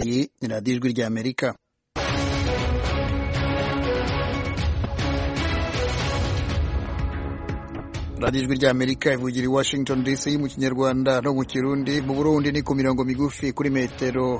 Iyi ni radiyo ijwi ry'Amerika. radiyo ijwi ry'Amerika ivugira i Washington DC mu Kinyarwanda no mu Kirundi. Mu Burundi ni ku mirongo migufi kuri metero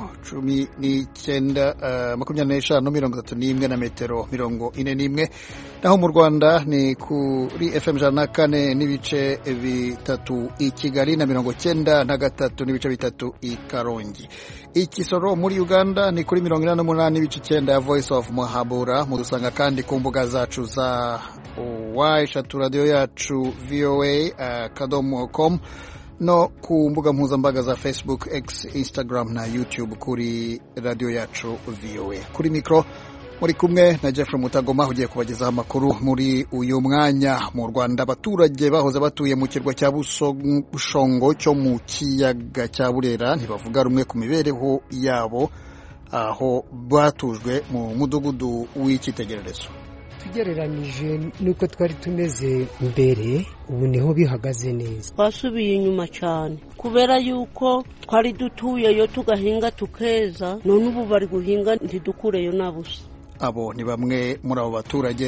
19, 25, na metero 41. Naho mu Rwanda ni kuri FM 104 n'ibice bitatu i Kigali na 93 n'ibice bitatu i Karongi. Ikisoro muri Uganda ni kuri 88 n'ibice 9 ya Voice of Muhabura. Mudusanga kandi ku mbuga zacu za eshatu radio yacu voa.com no ku mbuga mpuzambaga za Facebook, X, Instagram na YouTube kuri radio yacu VOA. Kuri mikro muri kumwe na Jeffrey Mutagoma ugiye kubagezaho amakuru muri uyu mwanya. Mu Rwanda abaturage bahoze batuye mu kirwa cya Bushongo cyo mu kiyaga cya Burera ntibavuga rumwe ku mibereho yabo aho batujwe mu mudugudu w'icyitegererezo. Tugereranije nuko twari tumeze mbere, ubu niho bihagaze neza. Twasubiye inyuma cyane kubera yuko twari dutuyeyo tugahinga tukeza, none ubu bari guhinga ntidukureyo nabusa. Abo ni bamwe muri abo baturage.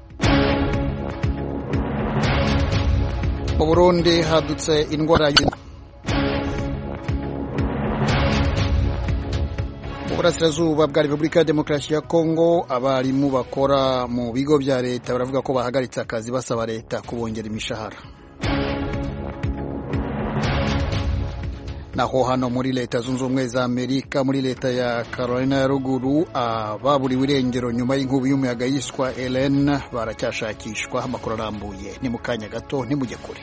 Mu Burundi hadutse indwara Burasirazuba bwa Repubulika ya Demokarasi ya Kongo. Abarimu bakora mu bigo bya leta baravuga ko bahagaritse akazi basaba leta kubongera imishahara. Naho hano muri Leta Zunze Ubumwe za Amerika, muri leta ya Carolina ya Ruguru, ababuriwe irengero nyuma y'inkubi y'umuyaga yiswa Helen baracyashakishwa. Amakuru arambuye ni mu kanya gato, ntimujye kure.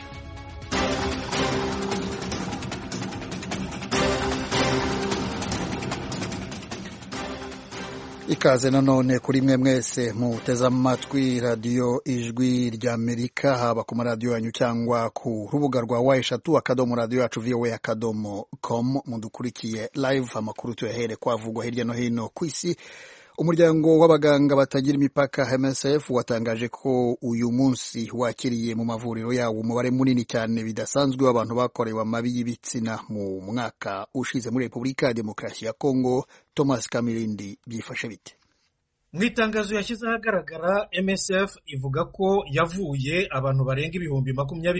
Ikaze nanone kuri mwe mwese muteze amatwi radiyo ijwi ry'Amerika, haba ku maradiyo yanyu cyangwa ku rubuga rwa eshatu radio yacu voa.com. Mudukurikiye live. Amakuru tuyahere kwavugwa hirya no hino ku isi. Umuryango w'abaganga batagira imipaka MSF watangaje ko uyu munsi wakiriye mu mavuriro yawo umubare munini cyane bidasanzwe w'abantu bakorewe amabi y'ibitsina mu mwaka ushize muri Repubulika ya Demokarasi ya Kongo. Thomas Kamilindi, byifashe bite? Mu itangazo yashyize ahagaragara, MSF ivuga ko yavuye abantu barenga ibihumbi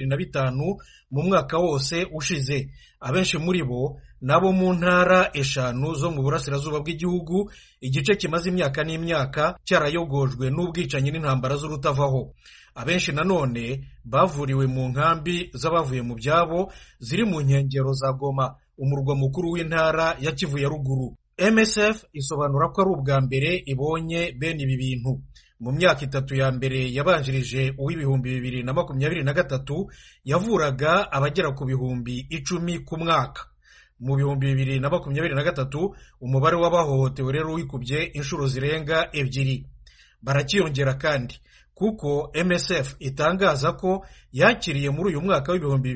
25 mu mwaka wose ushize. Abenshi muri bo nabo mu ntara 5 zo mu burasirazuba bw'igihugu, igice kimaze imyaka n'imyaka cyarayogojwe n'ubwicanyi n'intambara z'urutavaho. Abenshi nanone bavuriwe mu nkambi z'abavuye mu byabo ziri mu nkengero za Goma, umurwa mukuru w'intara ya Kivu ya Ruguru. MSF isobanura ko ari ubwa mbere ibonye bene ibi bintu. Mu myaka 3 ya mbere yabanjirije uw'ibihumbi 2023 yavuraga abagera ku bihumbi 10 ku mwaka. Mu bihumbi 2023 umubare w'abahohotewe rero wikubye inshuro zirenga 2. Barakiyongera kandi kuko MSF itangaza ko yakiriye muri uyu mwaka w'ibihumbi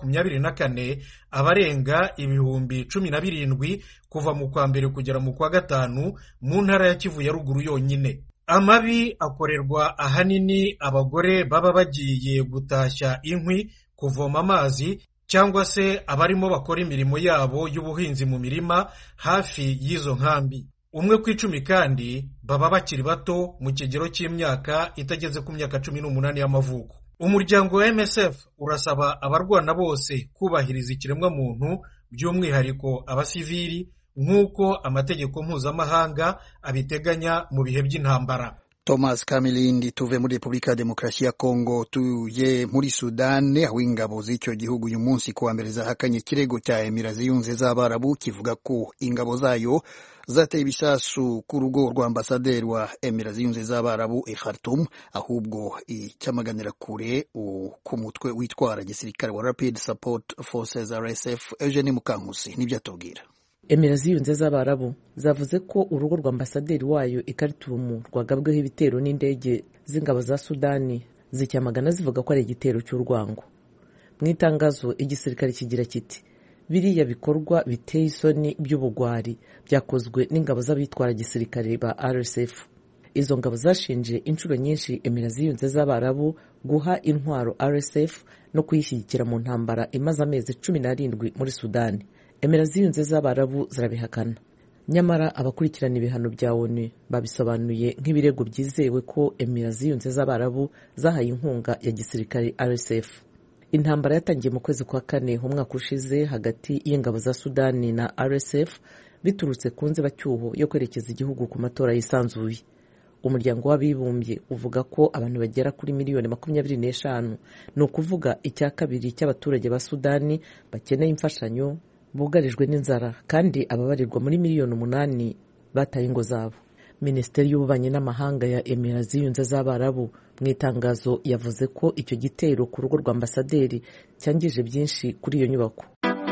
2024 abarenga ibihumbi 17 kuva mu kwa mbere kugera mu kwa gatanu mu ntara ya Kivu ya Ruguru yonyine. Amabi akorerwa ahanini abagore baba bagiye gutashya inkwi, kuvoma amazi, cyangwa se abarimo bakora imirimo yabo y'ubuhinzi mu mirima hafi y'izo nkambi. 1 ku 10 kandi baba bakiri bato mu kigero cy'imyaka itageze ku myaka 18 y'amavuko. Umuryango wa MSF urasaba abarwana bose kubahiriza ikiremwa muntu, by'umwihariko abasivili, nk'uko amategeko mpuzamahanga abiteganya mu bihe by'intambara. Thomas Kamilindi. Tuve muri Repubulika ya Demokarasi ya Kongo tuye muri Sudani, aho ingabo z'icyo gihugu uyu munsi kuwa mbere zahakanye ikirego cya Emirates Zunze z'Abarabu kivuga ko ingabo zayo zateye ibisasu ku rugo rwa ambasaderi wa Emirates Zunze z'Abarabu i Khartoum, ahubwo icyamaganira kure ku mutwe witwara gisirikare wa Rapid Support Forces RSF. Eugene Mukankusi nibyo atubwira. Emirates Zunze z'Abarabu zavuze ko urugo rwa ambasaderi wayo i Khartoum rwagabweho ibitero n'indege z'ingabo za Sudani, zicyamagana zivuga ko ari igitero cy'urwango. Mu itangazo igisirikare kigira kiti, biriya bikorwa biteye isoni by'ubugwari byakozwe n'ingabo z'abitwara gisirikare ba RSF. Izo ngabo zashinje inshuro nyinshi Emirates Zunze z'Abarabu guha intwaro RSF no kuyishyigikira mu ntambara imaze amezi 17 muri Sudani. Emirates Zunze z'Abarabu zirabihakana. nyamara abakurikirana ibihano bya ONU babisobanuye nk'ibirego byizewe ko Emirates Zunze z'Abarabu zahaye inkunga ya gisirikare RSF. Intambara yatangiye mu kwezi kwa kane umwaka ushize hagati y'ingabo za Sudani na RSF biturutse ku nzibacyuho yo kwerekeza igihugu ku matora yisanzuye. Umuryango w'abibumbye uvuga ko abantu bagera kuri miliyoni 25 ni ukuvuga icya kabiri cy'abaturage ba Sudani bakeneye imfashanyo bugarijwe n'inzara, kandi ababarirwa muri miliyoni 8 bataye ingo zabo. Minisiteri y'ububanyi n'amahanga ya Emirates Zunze z'Abarabu mu itangazo yavuze ko icyo gitero ku rugo rwa ambasaderi cyangije byinshi kuri iyo nyubako.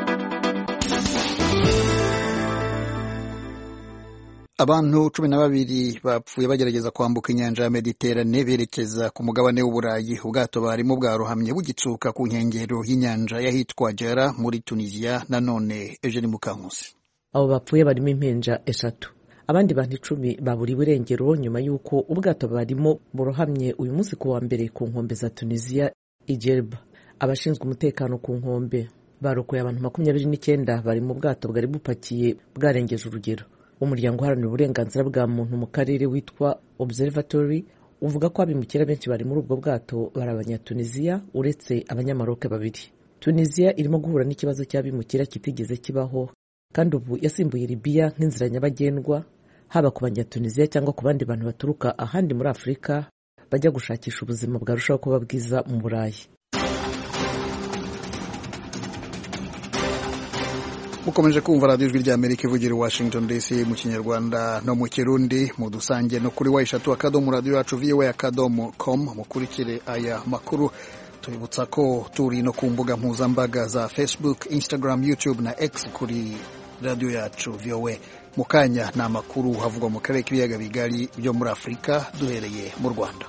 Abantu 12 bapfuye bagerageza kwambuka inyanja ya Mediterane berekeza ku mugabane w'Uburayi. Ubwato barimo bwarohamye bugitsuka ku nkengero y'inyanja yahitwa Jera muri Tunisia. Nanone Eugene Mukankusi. Abo bapfuye barimo impinja 3. Abandi bantu 10 baburiwe irengero nyuma y'uko ubwato barimo burohamye uyu munsi ku wa mbere ku nkombe za Tunisia Ijerba. Abashinzwe umutekano ku nkombe barokoye abantu 29 bari mu bwato bwari bupakiye bwarengeje urugero. Umuryango uharanira uburenganzira bwa muntu mu karere witwa Observatory uvuga ko abimukira benshi bari muri ubwo bwato bari abanyatunisia uretse abanyamaroke 2. Tunisia irimo guhura n'ikibazo cy'abimukira kitigeze kibaho, kandi ubu yasimbuye Libya nk'inzira nyabagendwa haba ku banyatunisia cyangwa ku bandi bantu baturuka ahandi muri Afurika bajya gushakisha ubuzima bwarushaho kuba bwiza mu Burayi. Mukomeje kumva Radio Ijwi ry'Amerika ivugira Washington DC mu Kinyarwanda no mu Kirundi. Mudusange no kuri Waishatu Akadomo radio yacu voa.com. Mukurikire aya makuru. Tubibutsa ko turi no ku mbuga mpuzambaga za Facebook, Instagram, YouTube na X kuri radio yacu VOA. Mukanya na makuru havugwa mu karere k'ibiyaga bigari byo muri Afurika, duhereye mu Rwanda.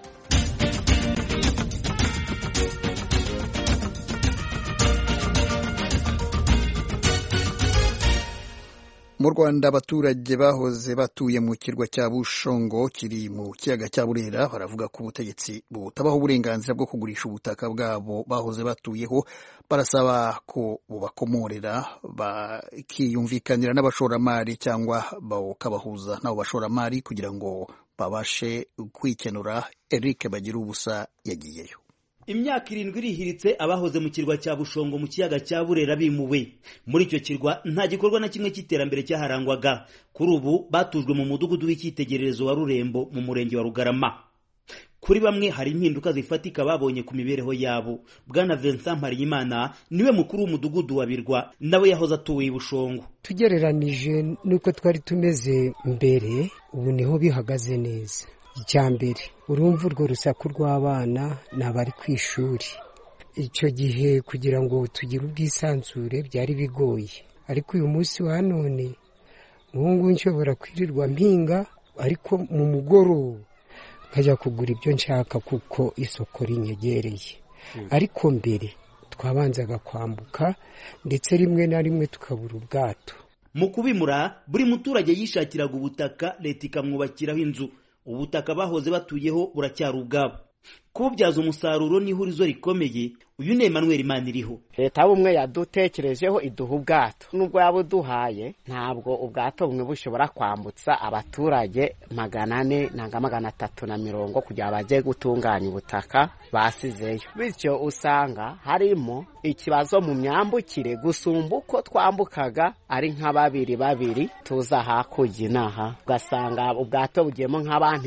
Mu Rwanda abaturage bahoze batuye mu kirwa cya Bushongo kiri mu kiyaga cya Burera baravuga ko ubutegetsi butabaho uburenganzira bwo kugurisha ubutaka bwabo bahoze batuyeho. Barasaba ko bubakomorera bakiyumvikanira n'abashoramari cyangwa bakabahuza n'abo bashoramari kugira ngo babashe kwikenura. Eric Bagirubusa yagiyeyo. Imyaka 7 irihiritse abahoze mu kirwa cya Bushongo mu kiyaga cya Burera bimuwe. Muri icyo kirwa nta gikorwa na kimwe cy'iterambere cyaharangwaga. Kuri ubu batujwe mu mudugudu w'icyitegererezo wa Rurembo mu murenge wa Rugarama. Kuri bamwe hari impinduka zifatika babonye ku mibereho yabo. Bwana Vincent Mparimana niwe mukuru w'umudugudu wa Birwa, nawe yahoze atuye i Bushongo. Tugereranije nuko twari tumeze mbere, ubu niho bihagaze neza. Icyambere urumva urwo rusaku rw'abana n'abari ku ishuri. Icyo gihe kugira ngo tugire ubwisanzure byari bigoye, ariko uyu munsi wa none ubu nshobora kwirirwa mpinga, ariko mu mugoroba nkajya kugura ibyo nshaka kuko isoko rinyegereye. Ariko mbere twabanzaga kwambuka ndetse rimwe na rimwe tukabura ubwato. Mu kubimura buri muturage yishakiraga ubutaka, leta ikamwubakiraho inzu. Ubutaka bahoze batuyeho buracyari ubwabo. Kububyaza umusaruro ni ihurizo rikomeye. Uyu ni Emmanuel Maniriho. Leta bumwe yadutekerejeho iduha ubwato, nubwo yabuduhaye ntabwo ubwato bumwe bushobora kwambutsa abaturage 400 nanga 330 kugira baje gutunganya ubutaka basizeyo. Bityo usanga harimo ikibazo mu myambukire gusumba uko twambukaga ari nka babiri tuza hakurya inaha. Ugasanga ubwato bugiyemo nk'abantu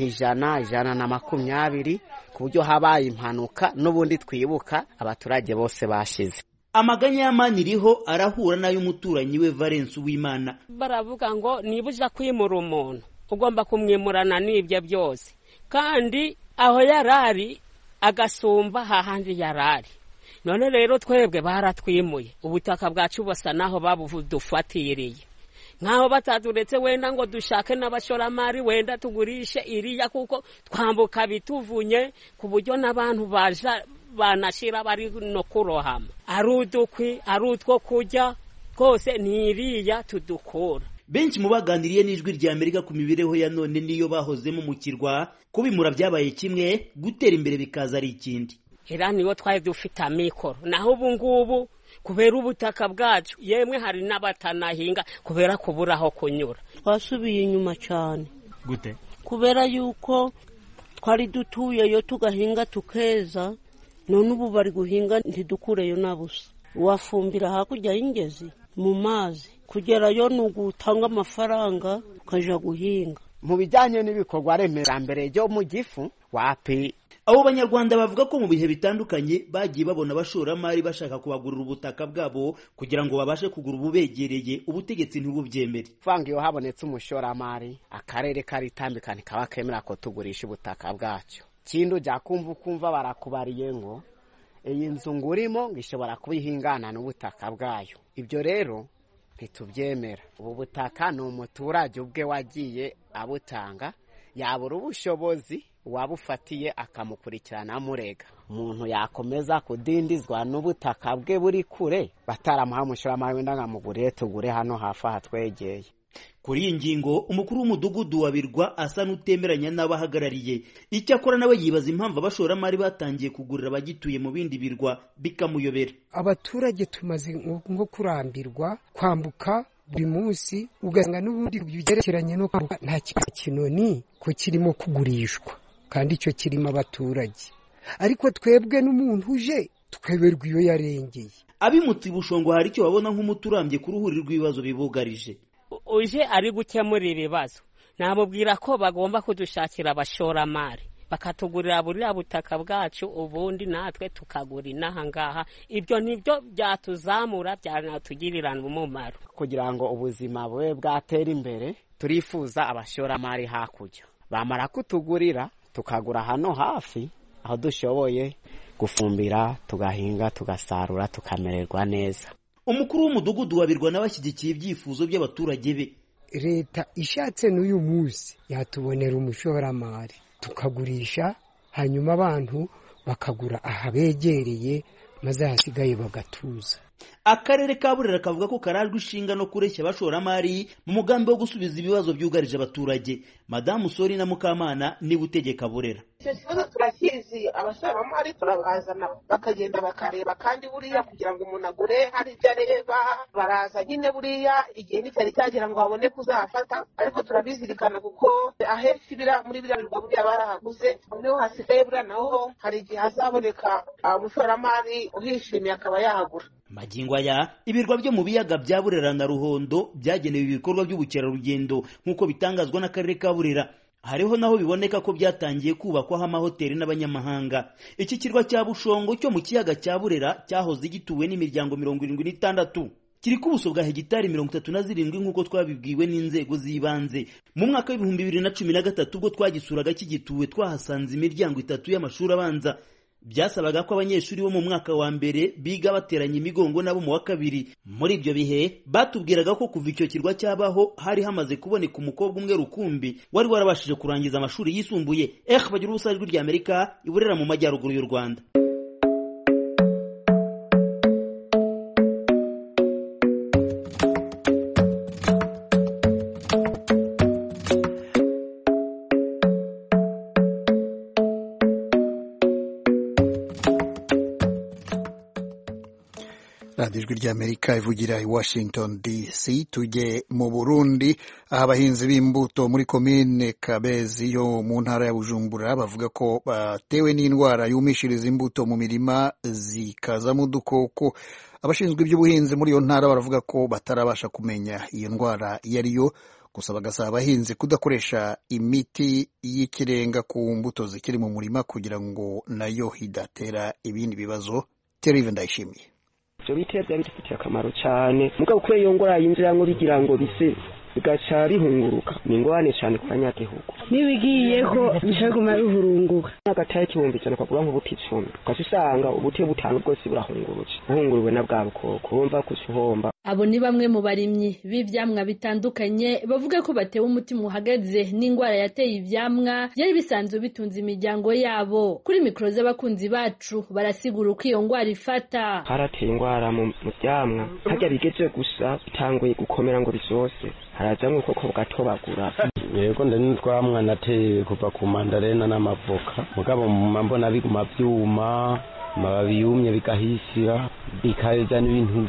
120 ku buryo habaye impanuka n'ubundi twibuka abaturage bose bashize. Amaganya y'Amaniriho arahura nayo umuturanyi we Valence Uwimana. Baravuga ngo nibuja kwimura umuntu ugomba kumwimurana n'ibyo byose, kandi aho yarari agasumba hahandi yarari. None rero twebwe baratwimuye, ubutaka bwacu basa naho babudufatiriye. Nkaho bataduretse wenda ngo dushake n'abashoramari wenda tugurishe iriya, kuko twambuka bituvunye ku buryo n'abantu baja banashira bari no kurohama. Arudukwi arutwo kujya kose ni iriya tudukura. Benshi mu baganiriye n'Ijwi ry'Amerika ku mibereho ya none niyo bahozemo mu kirwa, kubimura byabaye kimwe, gutera imbere bikaza ari ikindi. Era niwo twaye dufite amikoro, naho ubu ngubu kubera ubutaka bwacu, yemwe hari n'abatanahinga kubera kubura aho kunyura. Twasubiye inyuma cyane. Gute? Kubera yuko twari dutuyeyo tugahinga tukeza, none ubu bari guhinga ntidukureyo na busa. Wafumbira hakurya y'ingezi mu mazi kugerayo ni ugutanga amafaranga ukaja guhinga. Mu bijyanye n'ibikorwa remerambere byo mu gifu wapi. Abo banyarwanda bavuga ko mu bihe bitandukanye bagiye babona abashoramari bashaka kubagurira ubutaka bwabo kugira ngo babashe kugura ububegereye, ubutegetsi ntibubyemere. Fanga iyo habonetse umushoramari akarere karitambikana kaba kemera ko tugurisha ubutaka bwacyo. Kindu jya kumva barakubariye ngo iyi nzu ngurimo ngishobora kubihingana n'ubutaka bwayo. Ibyo rero ntitubyemera. Ubu butaka ni umuturage ubwe wagiye abutanga, yabura ubushobozi wabufatiye akamukurikirana amurega. Umuntu yakomeza kudindizwa n'ubutaka bwe buri kure, bataramuha umushoramari wenda ngamuguriye tugure hano hafi aha twegeye. Kuri iyi ngingo umukuru w'umudugudu wa Birwa asa n'utemeranya n'abahagarariye. Icyakora nawe yibaza impamvu abashoramari batangiye kugurira abagituye mu bindi birwa bikamuyobera. Abaturage tumaze nko kurambirwa kwambuka buri munsi, ugasanga n'ubundi bigerekeranye no kwambuka nta kinoni ko kirimo kugurishwa kandi icyo kirimo abaturage. Ariko twebwe n'umuntu uje tukeberwa iyo yarengeye. Abimutse Bushongo hari icyo babona nk'umuturambye ku ruhuri rw'ibibazo bibugarije. Uje ari gukemura ibibazo, namubwira ko bagomba kudushakira abashoramari bakatugurira buriya butaka bwacu, ubundi natwe tukagura inaha ngaha. Ibyo nibyo byatuzamura, byanatugirira umumaro. Kugira ngo ubuzima bube bwatera imbere, turifuza abashoramari hakurya. Bamara kutugurira tukagura hano hafi aho dushoboye gufumbira, tugahinga, tugasarura, tukamererwa neza. Umukuru w'umudugudu wa Birwa n'abashyigikiye ibyifuzo by'abaturage be. Leta ishatse n'uyu munsi yatubonera umushoramari tukagurisha, hanyuma abantu bakagura ahabegereye maze hasigaye bagatuza. Akarere ka Burera kavuga ko karajwe ishinga no kureshya abashoramari mu mugambi wo gusubiza ibibazo byugarije abaturage. Madamu Sori na Mukamana ni butegeka Burera. Turakizi abashoramari turabazana bakagenda bakareba, kandi buriya kugira ngo umuntu agure hari ibyo areba, baraza nyine buriya igihe n'icyari cyagira ngo babone kuzafata, ariko turabizirikana kuko ahenshi muri biriya birwa buriya barahaguze, niho hasigaye buriya naho hari igihe hazaboneka umushoramari uhishimiye akaba yahagura. Magingo aya ibirwa byo mu biyaga bya Burera na Ruhondo byagenewe ibikorwa by'ubukerarugendo nk'uko bitangazwa n'akarere ka Burera. Hariho naho biboneka ko byatangiye kubakwaho amahoteli n'abanyamahanga. Iki kirwa cya Bushongo cyo mu kiyaga cya Burera cyahoze gituwe n'imiryango 76, kiri ku buso bwa hegitari 37 nk'uko twabibwiwe n'inzego z'ibanze. Mu mwaka wa 2013 ubwo twagisuraga kigituwe twahasanze imiryango 3 y'amashuri abanza. Byasabaga ko abanyeshuri bo mu mwaka wa mbere biga bateranye imigongo nabo mu wa kabiri. Muri ibyo bihe batubwiraga ko kuva icyo kirwa cyabaho hari hamaze kuboneka umukobwa umwe rukumbi wari warabashije kurangiza amashuri yisumbuye. Bagira ubusa ijwi rya Amerika i Burera mu majyaruguru y'u Rwanda. ijwi ry'Amerika ivugira i Washington DC. Tujye mu Burundi, aho abahinzi b'imbuto muri komine Kabezi yo mu ntara ya Bujumbura bavuga ko batewe n'indwara yumishiriza imbuto mu mirima zikazamo udukoko. Abashinzwe iby'ubuhinzi muri iyo ntara baravuga ko batarabasha kumenya iyo ndwara iyo ari yo, gusa bagasaba abahinzi kudakoresha imiti y'ikirenga ku mbuto zikiri mu murima kugira ngo nayo hidatera ibindi bibazo. Terive Ndayishimiye. Ibyo biti byari bifitiye akamaro cyane, mugabo kuri iyo ngora yinjira ngo bigira ngo bise bigaca bihunguruka, ni ingorane cyane ku banyagihugu. Nibigiyeho bishaguma bihurunguka n'agataye kibumbi cyane kwavuga nk'ubuti 10, ukasanga ubuti butanu bwose burahungurutse, buhunguruwe na bwa bukoko wumva kusuhomba. Abo ni bamwe mu barimyi b'ivyamwa bitandukanye bavuga ko batewe umutima uhagaze n'ingwara yateye ivyamwa byari bisanzwe bitunze imiryango yabo. Kuri mikro z'abakunzi bacu barasigura uko iyo ngwara ifata. Harateye ingwara mu vyamwa, harya bigeze gusa bitanguye gukomera ngo bisose, harazamwe koko bwatobagura. Yego ndani twamwa nateye kuva ku mandarena n'amavoka, mugabo mbona biguma byuma amababi yumye bigahisira bikazana ibintu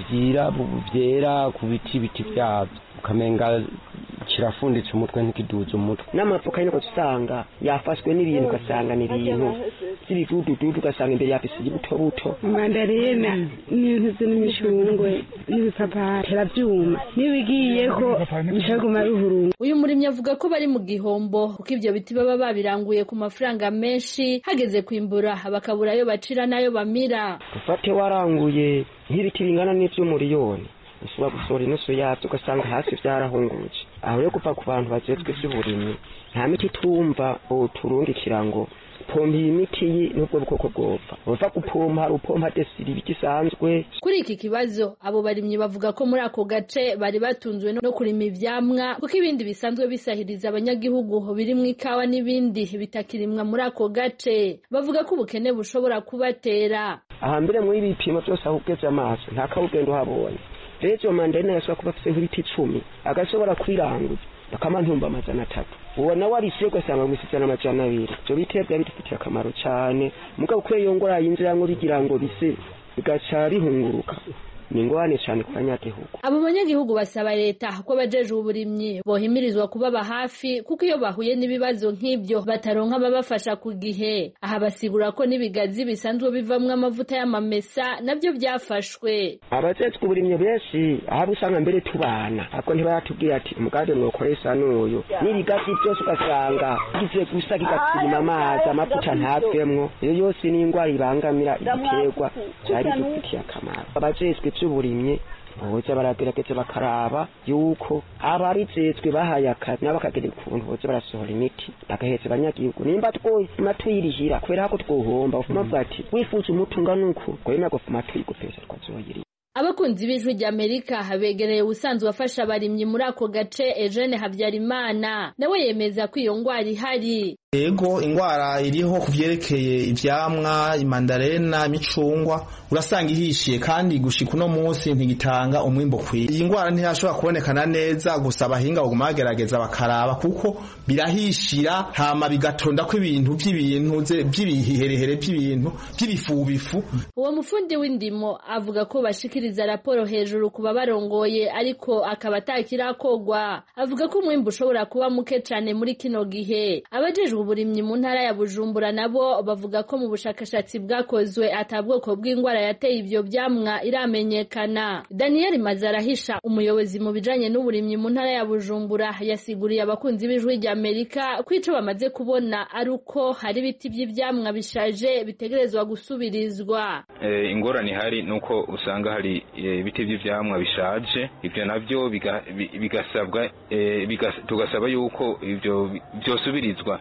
byera ku biti byabyo ukamenga kirafunditse umutwe ntikiduze umutwe n'amapfuka y'uko usanga yafashwe n'ibintu ugasanga ni ibintu by'ibidududu ugasanga imbere yafise ibutobuto mandarena n'ibintu n'imishungwe n'ibipapayi terabyuma nibigiyeko bishaguma bihurunga. Uyu murimyi avuga ko bari mu gihombo kuko ivyo biti baba babiranguye ku mafaranga menshi hageze kwimbura bakabura ayo bacira nayo bamira. Ufate waranguye nk'ibiti bingana n'ivy'umuriyoni ushobora gusohora inusu yavyo ugasanga hasi vyarahunguruje. Aho rero kuva ku bantu bajejwe ivy'uburimyi nta miti tumva turungikira ngo pompa imiti n'ubwo bukoko bwopfa uva gupompa hari upompa desiri bigisanzwe. Kuri iki kibazo abo barimyi bavuga ko muri ako gace bari batunzwe no kurima ivyamwa kuko ibindi bisanzwe bisahiriza abanyagihugu birimwo ikawa n'ibindi bitakirimwa muri ako gace. Bavuga ko ubukene bushobora kubatera. Ahambere muri ibipimo byose aho ugeze amaso nta kawugenda uhabonye. Rero mandarena yashobora kuba afise nk'ibiti 10 agashobora kwiranguza bakama ntumba 300 uwo nawe arishiye ugasanga mwisizana 200. Ivyo bitebwa bidufitiye akamaro cyane mugabo kwe yongora yinjira ngo bigira ngo bise bigaca bihunguruka ni ingorane cyane ku banyagihugu. Abo banyagihugu basaba leta ko bajeje uburimyi bohimirizwa kubaba hafi kuko iyo bahuye n'ibibazo nk'ibyo bataronka babafasha ku gihe. Aha basigura ko n'ibigazi bisanzwe bivamwe amavuta y'amamesa nabyo byafashwe. Abajejwe uburimyi benshi aho usanga mbere tubana ako ntibayatubwira ati umugade mwokoresha n'uyu n'ibigazi byose ugasanga gize gusa kigatsima amazi amavuta ntavemwo. Iyo yose ni ingwara ibangamira igiterwa cyari dufitiye akamaro. Abajejwe by'uburimyi boza baragerageza bakaraba yuko abarizetswe bahaye akazi n'abakagera ukuntu boza barasohora imiti bagahetse abanyagihugu nimba twirihira kubera ko twohomba ufuma ati wifuza umutunga nuko kwema gufuma twigupesa twazoyiri. Abakunzi b'Ijwi ry'Amerika begereye usanzwe afasha abarimyi muri ako gace Eugene Habyarimana nawe yemeza ko iyo ngwara ihari. Yego ingwara iriho kuvyerekeye ivyamwa imandarena imicungwa urasanga ihishiye kandi gushika uno munsi ntigitanga umwimbo kwiye. Iyi ngwara ntiyashobora kubonekana neza gusa abahinga baguma bagerageza bakaraba kuko birahishira hama bigatonda ko ibintu by'ibiherehere by'ibintu by'ibifubifu. Uwo mufundi w'indimo avuga ko bashikiriza raporo hejuru kuba barongoye ariko akaba atakirakogwa. Avuga ko umwimbo ushobora kuba muke cyane muri kino gihe. Abajejwe uburimyi mu ntara ya Bujumbura nabo bavuga ko mu bushakashatsi bwakozwe atabwoko bw'ingwara yateye ivyo vyamwa iramenyekana. Daniel Mazarahisha umuyobozi mu bijanye n'uburimyi mu ntara ya Bujumbura yasiguriye abakunzi b'Ijwi ry'Amerika ko ico bamaze kubona ari uko hari ibiti by'ivyamwa bishaje bitegerezwa gusubirizwa. Ingorane hari nuko usanga hari ibiti by'ivyamwa bishaje ivyo navyo bigasabwa tugasaba yuko ivyo byosubirizwa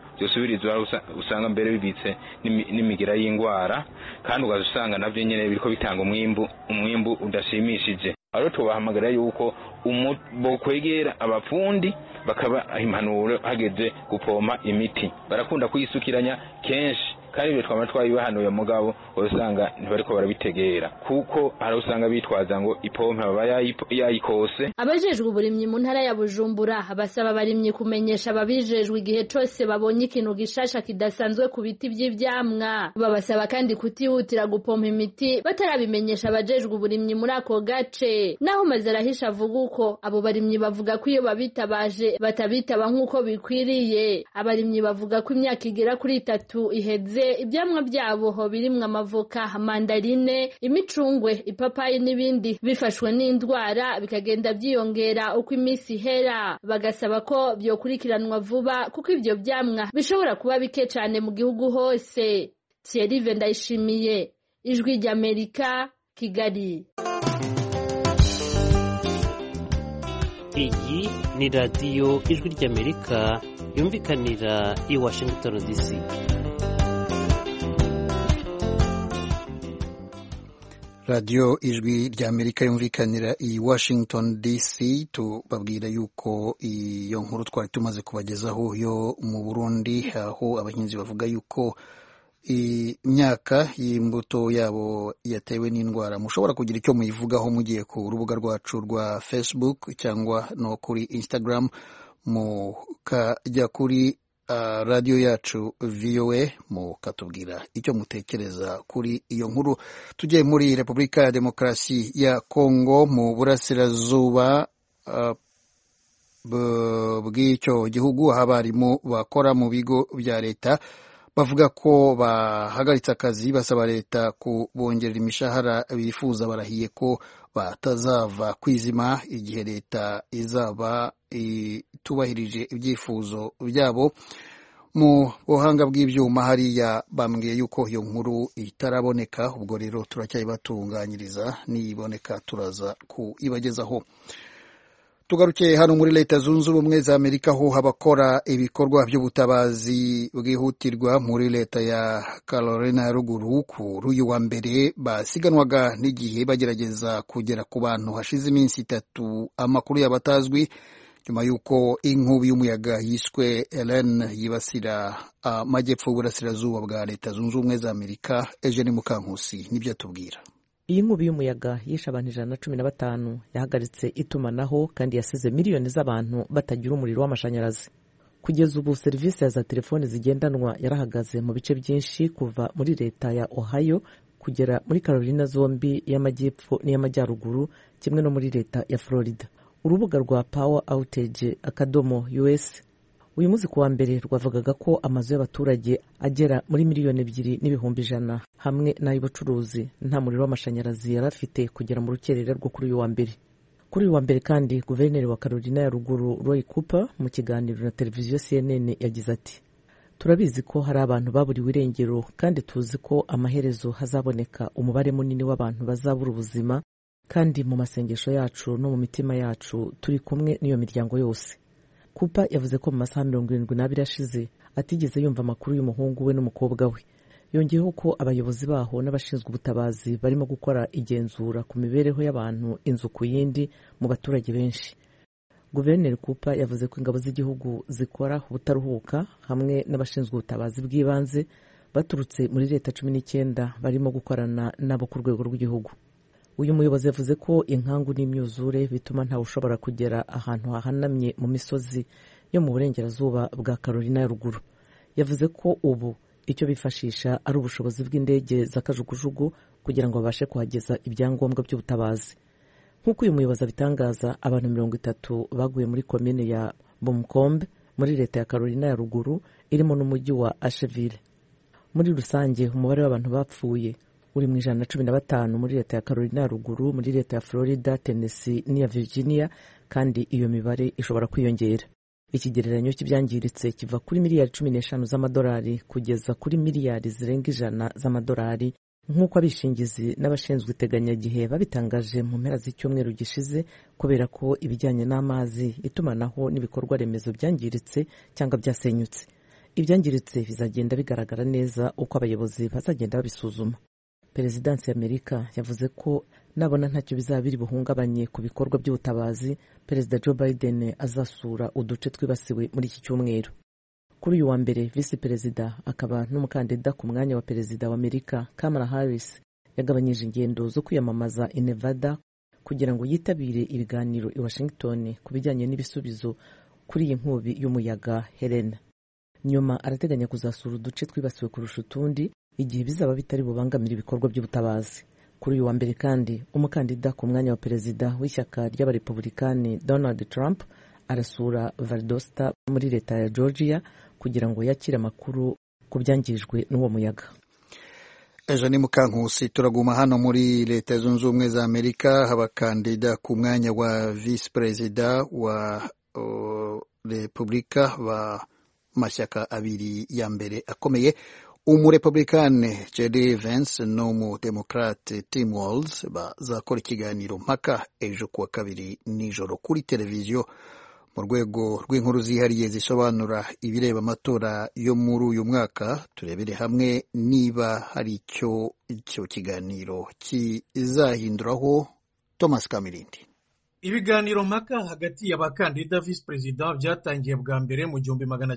usanga mbere bibitse n'imigira y'ingwara kandi ugasanga navyo nyene biriko bitanga umwimbu udashimishije. Aro tubahamagara yuko bokwegera abafundi bakaba impanuro hageze gupompa imiti barakunda kuyisukiranya kenshi kandi ibyo twama twabibahanuye mugabo usanga ntibariko barabitegera kuko hari usanga bitwaza ngo ipompa baba yayikose. Abajejwe uburimyi mu ntara ya Bujumbura basaba abarimyi kumenyesha ababijejwe igihe cose babonye ikintu gishasha kidasanzwe ku biti by'ivyamwa. Babasaba kandi kutihutira gupompa imiti batarabimenyesha abajejwe uburimyi muri ako gace. Naho Mazarahisha avuga uko abo barimyi bavuga ko iyo babitabaje batabitaba nk'uko bikwiriye. Abarimyi bavuga ko imyaka igera kuri 3 iheze ibyamwa byabo birimwe amavoka mandarine imicungwe ipapayi n'ibindi bifashwe n'indwara bikagenda byiyongera uko iminsi ihera. Bagasaba ko byokurikiranwa vuba kuko ivyo byamwa bishobora kuba bike cyane mu gihugu hose. Thierry Vendayishimiye Ijwi ry'Amerika Kigali. Iyi ni radiyo Ijwi ry'Amerika yumvikanira i Washington DC. Radio Ijwi ry'Amerika yumvikanira i Washington DC. Tubabwira yuko iyo nkuru twari tumaze kubagezaho yo mu Burundi aho abahinzi bavuga yuko imyaka y'imbuto yabo yatewe n'indwara. Mushobora kugira icyo muyivugaho mugiye ku rubuga rwacu rwa Facebook cyangwa no kuri Instagram mukajya kuri radiyo yacu VOA mukatubwira icyo mutekereza kuri iyo nkuru. Tujye muri Repubulika ya Demokarasi ya Kongo mu burasirazuba bw'icyo gihugu, aho abarimu bakora mu bigo bya leta bavuga ko bahagaritse akazi basaba leta kubongerera imishahara bifuza. Barahiye ko batazava kwizima igihe leta izaba itubahirije ibyifuzo byabo. Mu buhanga bw'ibyuma hariya bambwiye yuko iyo nkuru itaraboneka, ubwo rero turacyayibatunganyiriza, niyiboneka turaza kuyibagezaho. Tugaruke hano muri Leta Zunze Ubumwe za Amerika, aho abakora ibikorwa by'ubutabazi bwihutirwa muri leta ya Carolina ya ruguru kuri uyu wa mbere basiganwaga n'igihe bagerageza kugera ku bantu hashize iminsi 3 amakuru y'abatazwi, nyuma y'uko inkubi y'umuyaga yiswe Helen yibasira amajyepfo y'uburasirazuba bwa Leta Zunze Ubumwe za Amerika. Eugene Mukankusi nibyo atubwira. Iyi nkubi y'umuyaga yishe abantu 115, yahagaritse itumanaho kandi yasize miliyoni z'abantu batagira umuriro w'amashanyarazi. Kugeza ubu serivisi za telefoni zigendanwa yarahagaze mu bice byinshi, kuva muri leta ya Ohio kugera muri Carolina zombi y'amajyepfo n'iy'amajyaruguru, kimwe no muri leta ya Florida. Urubuga rwa poweroutage.us uyu munsi kuwa mbere rwavugaga ko amazu y'abaturage agera muri miliyoni 2,100,000 hamwe n'ay'ubucuruzi nta muriro w'amashanyarazi yarafite kugera mu rukerera rwo kuri uyu wa mbere. Kuri uyu wa mbere kandi guverineri wa Carolina ya ruguru Roy Cooper mu kiganiro na televiziyo CNN yagize ati, turabizi ko hari abantu baburiwe irengero kandi tuzi ko amaherezo hazaboneka umubare munini w'abantu bazabura ubuzima, kandi mu masengesho yacu no mu mitima yacu turi kumwe n'iyo miryango yose. Cooper yavuze ko mu masaha 72 ashize atigeze yumva amakuru y'umuhungu we n'umukobwa we. Yongeyeho ko abayobozi baho n'abashinzwe ubutabazi barimo gukora igenzura ku mibereho y'abantu inzu ku yindi mu baturage benshi. Guverineri Cooper yavuze ko ingabo z'igihugu zikora ubutaruhuka hamwe n'abashinzwe ubutabazi bw'ibanze baturutse muri leta 19 barimo gukorana nabo ku rwego rw'igihugu. Uyu muyobozi yavuze ko inkangu n'imyuzure bituma ntawe ushobora kugera ahantu hahanamye mu misozi yo mu burengerazuba bwa Carolina ya ruguru. Yavuze ko ubu icyo bifashisha ari ubushobozi bw'indege z'akajugujugu kugira ngo babashe kuhageza ibyangombwa by'ubutabazi. Nk'uko uyu muyobozi abitangaza, abantu 30 baguye muri komine ya Bomcombe muri leta ya Carolina ya ruguru irimo n'umujyi wa Asheville. Muri rusange umubare w'abantu bapfuye uri mu 115 muri leta ya Carolina ya ruguru, muri leta ya Florida, Tennessee n'iya Virginia, kandi iyo mibare ishobora kwiyongera. Ikigereranyo cy'ibyangiritse kiva kuri miliyari 15 z'amadolari kugeza kuri miliyari zirenga 100 z'amadolari, nk'uko abishingizi n'abashinzwe iteganyagihe babitangaje mu mpera z'icyumweru gishize, kubera ko ibijyanye n'amazi, itumanaho n'ibikorwa remezo byangiritse cyangwa byasenyutse. Ibyangiritse bizagenda bigaragara neza uko abayobozi bazagenda babisuzuma. Perezidansi y'Amerika yavuze ko nabona ntacyo bizabiri buhungabanye ku bikorwa by'ubutabazi, Perezida Joe Biden azasura uduce twibasiwe muri iki cyumweru. Kuri uyu wa mbere, Visi Perezida akaba n'umukandida ku mwanya wa Perezida wa Amerika Kamala Harris yagabanyije ingendo zo kwiyamamaza i Nevada kugira ngo yitabire ibiganiro i Washington ku bijyanye n'ibisubizo kuri iyi nkubi y'umuyaga Helen. Nyuma arateganya kuzasura uduce twibasiwe kurusha utundi igihe bizaba bitari bubangamira ibikorwa by'ubutabazi. Kuri uyu wa mbere kandi, umukandida ku mwanya wa perezida w'ishyaka ry'abarepublikani Donald Trump arasura Valdosta muri leta ya Georgia kugira ngo yakire amakuru ku byangirijwe n'uwo muyaga. Eugene Mukankusi. Turaguma hano muri Leta Zunze Ubumwe za Amerika, abakandida ku mwanya wa vice perezida wa Republika ba mashyaka abiri ya mbere akomeye, umurepublikane J.D. Vance n'umudemokrate Tim Walz bazakora ikiganiro mpaka ejo kuwa kabiri nijoro kuri televiziyo mu rwego rw'inkuru zihariye zisobanura ibireba amatora yo muri uyu mwaka. Turebere hamwe niba hari icyo kiganiro kizahinduraho. Thomas Kamirindi. Ibiganiro mpaka hagati y'abakandida vice president byatangiye bwa mbere mu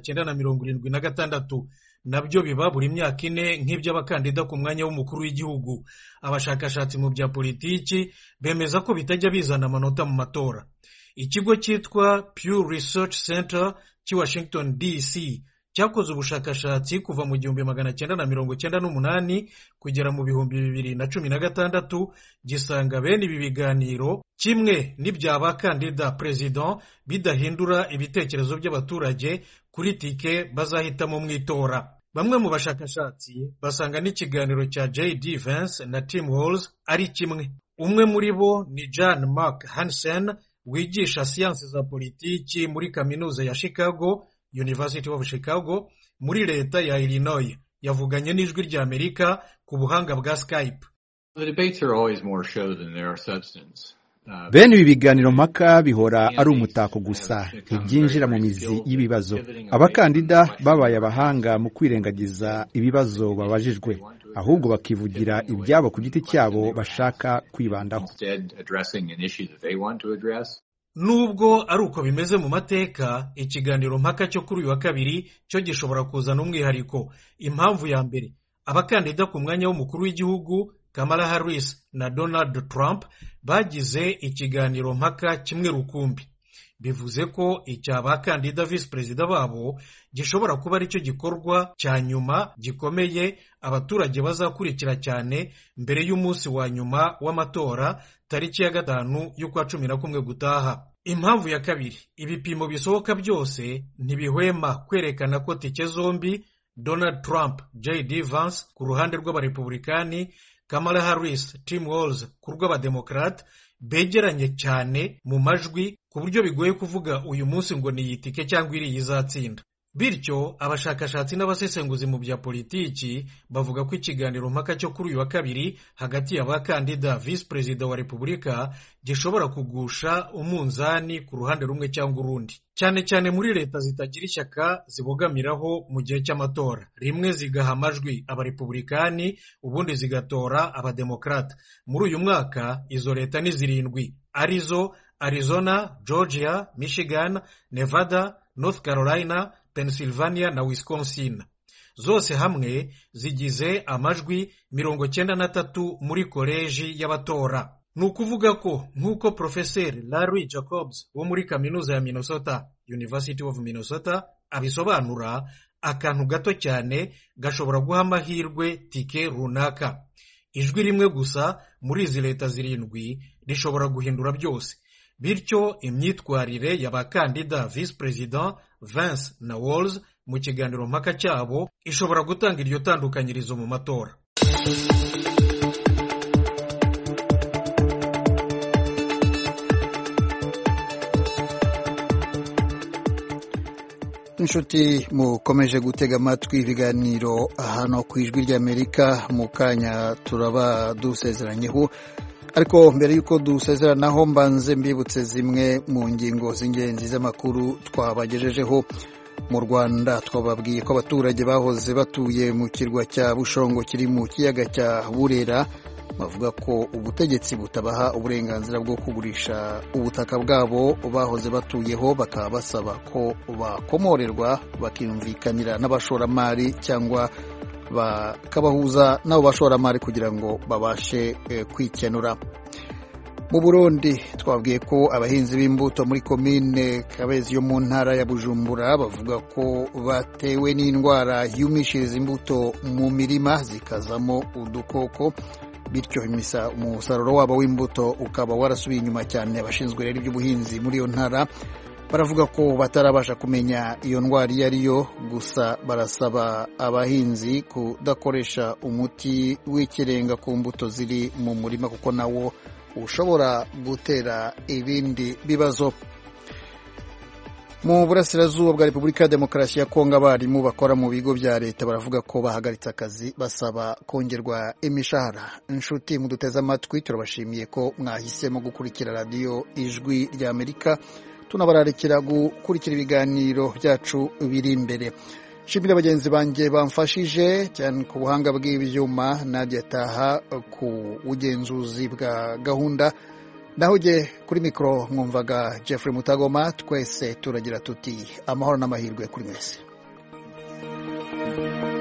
1976, nabyo biba buri myaka 4 nk'iby'abakandida ku mwanya w'umukuru w'igihugu. Abashakashatsi mu bya politiki bemeza ko bitajya bizana amanota mu matora. Ikigo cyitwa Pew Research Center cy'i Washington DC cyakoze ubushakashatsi kuva mu 1998 kugera mu 2016 gisanga bene ibi biganiro kimwe n'iby'abakandida president bidahindura ibitekerezo by'abaturage kuri tike bazahitamo mu itora. Bamwe mu bashakashatsi basanga n'ikiganiro cya J.D. Vance na Tim Walz ari kimwe. Umwe muri bo ni John Mark Hansen wigisha siyansi za politiki muri kaminuza ya Chicago, University of Chicago, muri leta ya Illinois. Yavuganye n'ijwi rya Amerika ku buhanga bwa Skype. Bene ibi biganiro mpaka bihora ari umutako gusa, ntibyinjira mu mizi y'ibibazo. Abakandida babaye abahanga mu kwirengagiza ibibazo babajijwe, ahubwo bakivugira ibyabo ku giti cyabo bashaka kwibandaho. Nubwo ari uko bimeze mu mateka, ikiganiro mpaka cyo kuri uyu wa kabiri cyo gishobora kuzana umwihariko. Impamvu ya mbere, abakandida ku mwanya w'umukuru w'igihugu Kamala Harris na Donald Trump bagize ikiganiro mpaka kimwe rukumbi. Bivuze ko icy'abakandida visi perezida babo gishobora kuba aricyo gikorwa cya nyuma gikomeye abaturage bazakurikira cyane mbere y'umunsi wa nyuma w'amatora tariki ya 5 y'ukwa 11 gutaha. Impamvu ya kabiri, ibipimo bisohoka byose ntibihwema kwerekana ko tike zombi, Donald Trump, J.D. Vance ku ruhande rw'abarepublikani, Kamala Harris, Tim Walz ku rw'abademokrate, begeranye cyane mu majwi ku buryo bigoye kuvuga uyu munsi ngo ni yitike cyangwa iri yizatsinda. Bityo abashakashatsi n'abasesenguzi mu bya politiki bavuga ko ikiganiro mpaka cyo kuri uyu wa kabiri hagati y'abakandida visi perezida wa Repubulika gishobora kugusha umunzani ku ruhande rumwe cyangwa urundi, cyane cyane muri leta zitagira ishyaka zibogamiraho mu gihe cy'amatora. Rimwe zigaha amajwi abarepublikani, ubundi zigatora abademokrata. Muri uyu mwaka izo leta ni 7 arizo Arizona, Georgia, Michigan, Nevada, North Carolina, Pennsylvania na Wisconsin. Zose hamwe zigize amajwi 93 muri koleji y'abatora. Nukuvuga ko nk'uko Profeseri Larry Jacobs wo muri kaminuza ya Minnesota, University of Minnesota, abisobanura, akantu gato cyane gashobora guha amahirwe tike runaka. Ijwi rimwe gusa muri izi leta 7 rishobora guhindura byose. Bityo imyitwarire y'abakandida visi president Vance na Walz mu kiganiro mpaka cyabo ishobora gutanga iryo tandukanyirizo mu matora. Inshuti mukomeje gutega amatwi ibiganiro hano ku ijwi ry'Amerika, mu kanya turaba dusezeranyeho. Ariko mbere yuko dusezeranaho mbanze mbibutse zimwe mu ngingo z'ingenzi z'amakuru twabagejejeho. Mu Rwanda twababwiye ko abaturage bahoze batuye mu kirwa cya Bushongo kiri mu kiyaga cya Burera bavuga ko ubutegetsi butabaha uburenganzira bwo kugurisha ubutaka bwabo bahoze batuyeho, bakaba basaba ko bakomorerwa bakiyumvikanira n'abashoramari cyangwa bakabahuza n'abo bashoramari kugira ngo babashe kwikenura. Mu Burundi twabwiye ko abahinzi b'imbuto muri komine Kabezi yo mu ntara ya Bujumbura bavuga ko batewe n'indwara yumishiriza imbuto mu mirima zikazamo udukoko, bityo umusaruro wabo w'imbuto ukaba warasubiye inyuma cyane. Abashinzwe rero iby'ubuhinzi muri iyo ntara baravuga ko batarabasha kumenya iyo ndwara iyo ari yo, gusa barasaba abahinzi kudakoresha umuti w'ikirenga ku mbuto ziri mu murima kuko nawo ushobora gutera ibindi bibazo. Mu burasirazuba bwa Repubulika ya Demokarasi ya Kongo, abarimu bakora mu bigo bya leta baravuga ko bahagaritse akazi basaba kongerwa imishahara. Inshuti muduteze amatwi, turabashimiye ko mwahisemo gukurikira radiyo Ijwi ry'Amerika. Tunabararikira gukurikira ibiganiro byacu biri imbere. Shimira bagenzi banjye bamfashije cyane ku buhanga bw'ibyuma, Nadia Taha ku bugenzuzi bwa gahunda. Nahoje kuri mikro mwumvaga Jeffrey Mutagoma. Twese turagira tuti amahoro n'amahirwe kuri mwese.